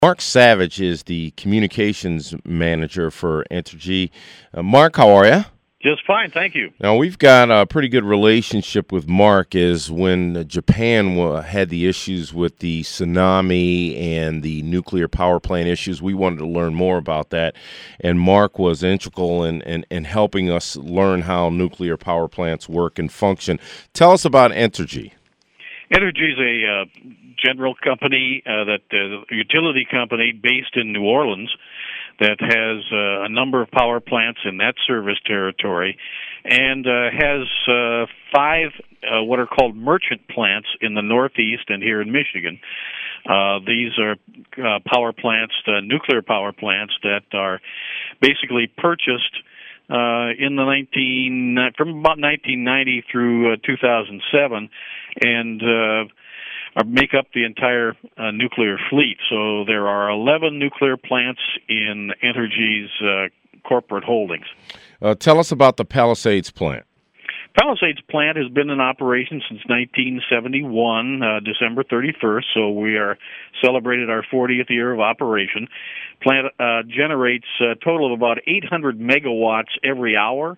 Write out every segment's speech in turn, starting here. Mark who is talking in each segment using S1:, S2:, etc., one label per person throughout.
S1: Mark Savage is the communications manager for Entergy. Mark, how are you?
S2: Just fine, thank you.
S1: Now, we've got a pretty good relationship with Mark as when Japan had the issues with the tsunami and the nuclear power plant issues. We wanted to learn more about that, and Mark was integral in helping us learn how nuclear power plants work and function. Tell us about Entergy.
S2: Entergy is a general company, a utility company based in New Orleans that has a number of power plants in that service territory and has five what are called merchant plants in the Northeast and here in Michigan. These are power plants, nuclear power plants that are basically purchased from about 1990 through 2007, and make up the entire nuclear fleet. So there are 11 nuclear plants in Entergy's corporate holdings.
S1: Tell us about the Palisades plant.
S2: Palisades plant has been in operation since 1971, December 31st, so we are celebrated our 40th year of operation. Plant generates a total of about 800 megawatts every hour.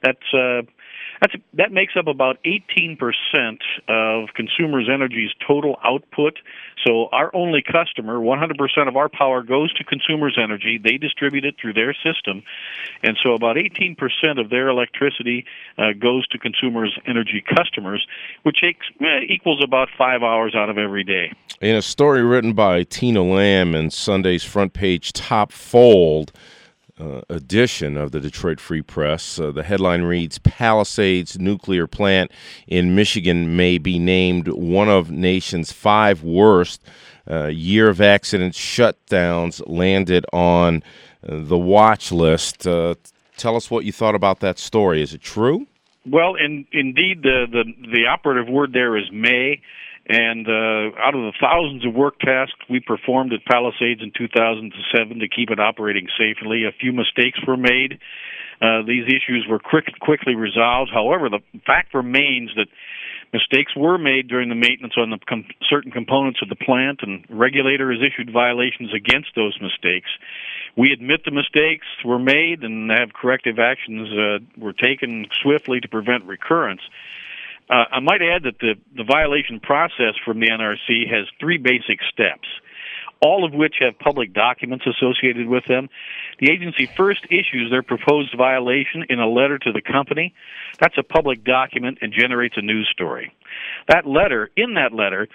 S2: That makes up about 18% of Consumers Energy's total output. So our only customer, 100% of our power goes to Consumers Energy. They distribute it through their system. And so about 18% of their electricity goes to Consumers Energy customers, which equals about 5 hours out of every day.
S1: In a story written by Tina Lamb in Sunday's front page top fold edition of the Detroit Free Press, the headline reads, Palisades Nuclear Plant in Michigan may be named one of nation's 5 worst. Year of accidents, shutdowns landed on the watch list. Tell us what you thought about that story. Is it true?
S2: Well, indeed, the operative word there is may. And out of the thousands of work tasks we performed at Palisades in 2007 to keep it operating safely, a few mistakes were made. These issues were quickly resolved. However, the fact remains that mistakes were made during the maintenance on certain components of the plant, and regulator has issued violations against those mistakes. We admit the mistakes were made and have corrective actions were taken swiftly to prevent recurrence. I might add that the violation process from the NRC has 3 basic steps, all of which have public documents associated with them. The agency first issues their proposed violation in a letter to the company. That's a public document and generates a news story. In that letter,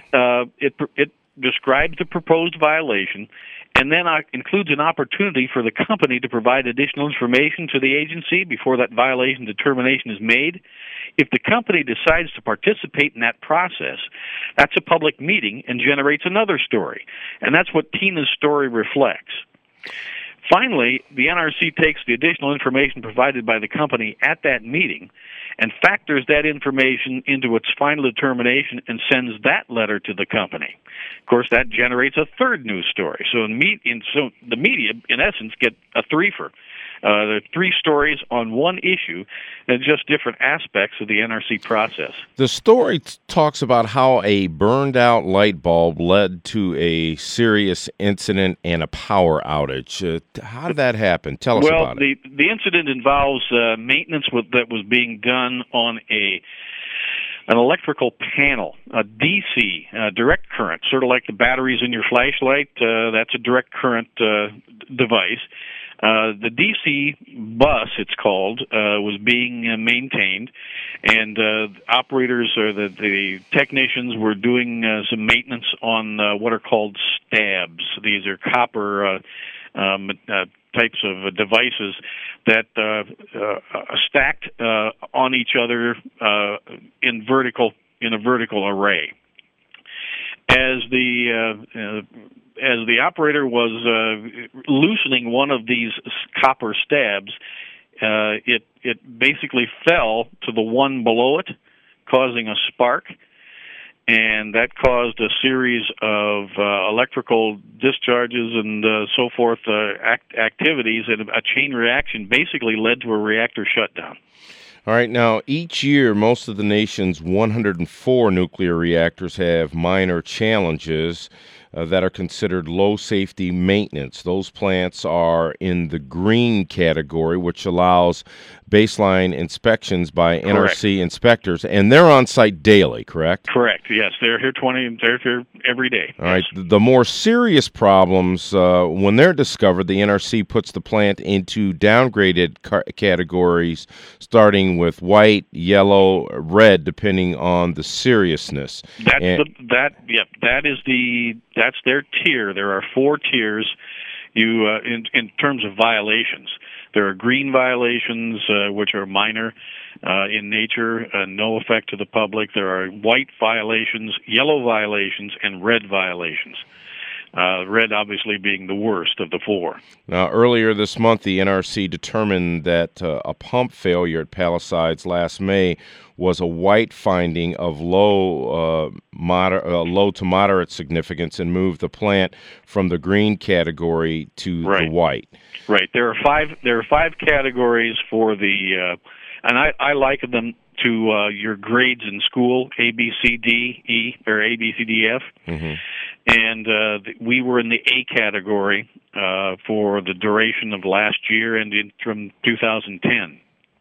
S2: it describes the proposed violation and then includes an opportunity for the company to provide additional information to the agency before that violation determination is made. If the company decides to participate in that process, that's a public meeting and generates another story. And that's what Tina's story reflects. Finally, the NRC takes the additional information provided by the company at that meeting and factors that information into its final determination and sends that letter to the company. Of course, that generates a third news story. So the media, in essence, get a threefer. There are 3 stories on one issue and just different aspects of the NRC process.
S1: The story talks about how a burned-out light bulb led to a serious incident and a power outage. How did that happen? Tell us about it.
S2: Well, the incident involves maintenance that was being done on an electrical panel, a DC, direct current, sort of like the batteries in your flashlight. That's a direct current device. The DC bus, it's called, was being maintained, and operators or the technicians were doing some maintenance on what are called stabs. These are copper types of devices that stacked on each other in a vertical array. As the operator was loosening one of these copper stabs, it basically fell to the one below it, causing a spark, and that caused a series of electrical discharges and so forth activities, and a chain reaction basically led to a reactor shutdown.
S1: All right, now, each year, most of the nation's 104 nuclear reactors have minor challenges. that are considered low safety maintenance. Those plants are in the green category, which allows baseline inspections by NRC inspectors, and they're on site daily, correct?
S2: Correct. Yes, they're here they're here every day.
S1: All right. The more serious problems, when they're discovered, the NRC puts the plant into downgraded categories, starting with white, yellow, red, depending on the seriousness.
S2: That's their tier. There are 4 tiers. In terms of violations, there are green violations, which are minor in nature, no effect to the public. There are white violations, yellow violations, and red violations. Red obviously being the worst of the 4.
S1: Now, earlier this month, the NRC determined that a pump failure at Palisades last May was a white finding of low to moderate significance and moved the plant from the green category to the white.
S2: Right. There are 5 categories for the, and I liken them to your grades in school: A, B, C, D, E, or A, B, C, D, F. Mm-hmm. And we were in the A category for the duration of last year and from 2010.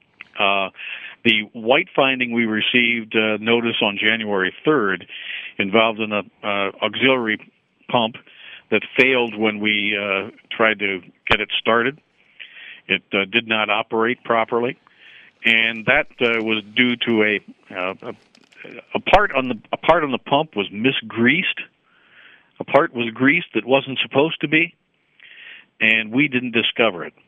S2: The white finding we received notice on January 3rd involved an auxiliary pump that failed when we tried to get it started. It did not operate properly, and that was due to a part on the pump was misgreased. A part was greased that wasn't supposed to be, and we didn't discover it.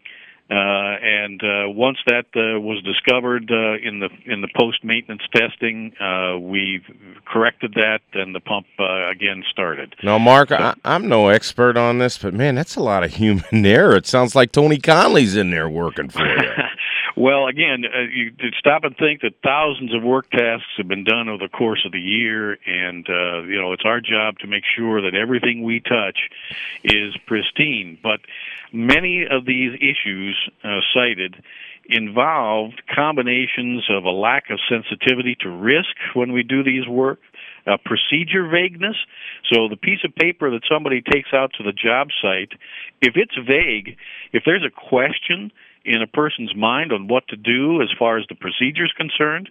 S2: And once that was discovered in the post-maintenance testing, we corrected that, and the pump again started.
S1: Now, Mark, I'm no expert on this, but man, that's a lot of human error. It sounds like Tony Conley's in there working for you.
S2: Well, again, you stop and think that thousands of work tasks have been done over the course of the year, and it's our job to make sure that everything we touch is pristine. But many of these issues cited involved combinations of a lack of sensitivity to risk when we do these work, procedure vagueness. So the piece of paper that somebody takes out to the job site, if it's vague, if there's a question in a person's mind on what to do as far as the procedure is concerned,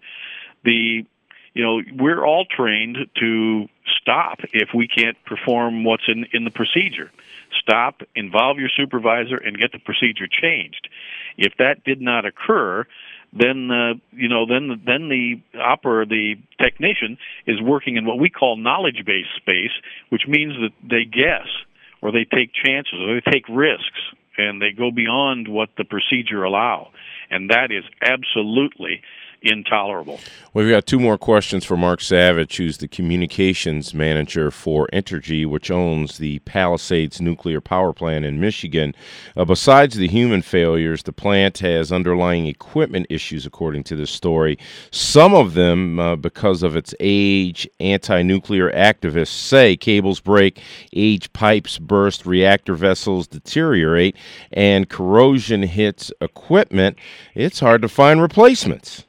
S2: we're all trained to stop if we can't perform what's in the procedure. Stop, involve your supervisor, and get the procedure changed. If that did not occur, then the technician is working in what we call knowledge-based space, which means that they guess or they take chances or they take risks, and they go beyond what the procedure allow, and that is absolutely intolerable.
S1: We've got 2 more questions for Mark Savage, who's the communications manager for Entergy, which owns the Palisades nuclear power plant in Michigan. Besides the human failures, the plant has underlying equipment issues, according to this story. Some of them, because of its age, anti-nuclear activists say cables break, aged pipes burst, reactor vessels deteriorate, and corrosion hits equipment. It's hard to find replacements.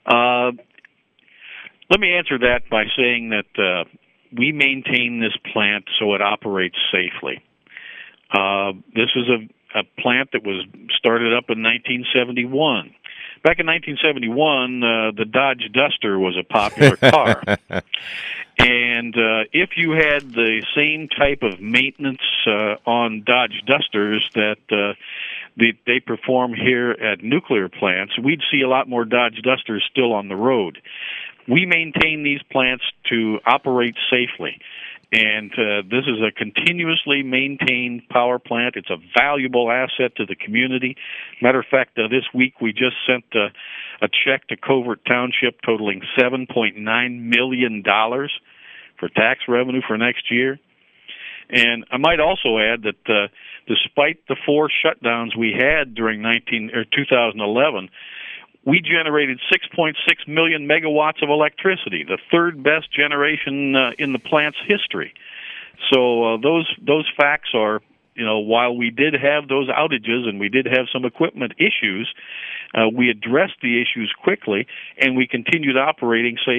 S2: Let me answer that by saying that we maintain this plant so it operates safely. This is a plant that was started up in 1971. Back in 1971, the Dodge Duster was a popular car. And if you had the same type of maintenance on Dodge Dusters that they perform here at nuclear plants, we'd see a lot more Dodge Dusters still on the road. We maintain these plants to operate safely, and this is a continuously maintained power plant. It's a valuable asset to the community. Matter of fact, this week we just sent a check to Covert Township totaling $7.9 million for tax revenue for next year. And I might also add that despite the 4 shutdowns we had during 2011, we generated 6.6 million megawatts of electricity, the 3rd best generation in the plant's history. So those facts are, while we did have those outages and we did have some equipment issues, we addressed the issues quickly and we continued operating safely.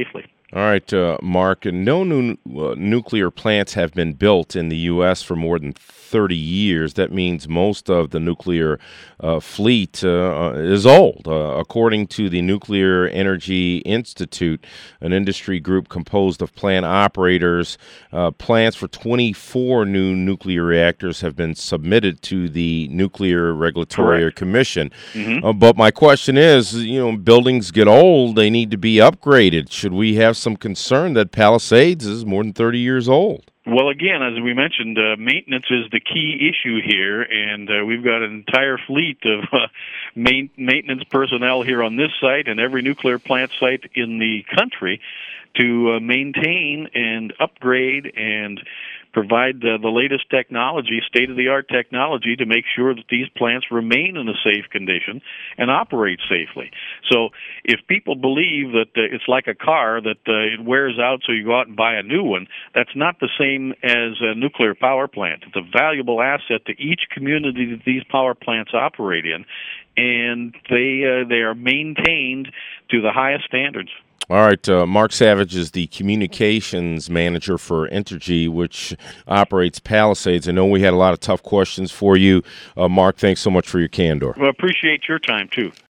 S1: All right, Mark, no new nuclear plants have been built in the U.S. for more than 30 years. That means most of the nuclear fleet is old. According to the Nuclear Energy Institute, an industry group composed of plant operators, plans for 24 new nuclear reactors have been submitted to the Nuclear Regulatory
S2: Correct.
S1: Commission.
S2: Mm-hmm.
S1: But my question is, buildings get old, they need to be upgraded. Should we have some concern that Palisades is more than 30 years old?
S2: Well, again, as we mentioned, maintenance is the key issue here, and we've got an entire fleet of maintenance personnel here on this site and every nuclear plant site in the country to maintain and upgrade and provide the latest technology, state-of-the-art technology, to make sure that these plants remain in a safe condition and operate safely. So if people believe that it's like a car, that it wears out so you go out and buy a new one, that's not the same as a nuclear power plant. It's a valuable asset to each community that these power plants operate in, and they are maintained to the highest standards.
S1: All right, Mark Savage is the communications manager for Entergy, which operates Palisades. I know we had a lot of tough questions for you. Mark, thanks so much for your candor.
S2: Well, appreciate your time, too.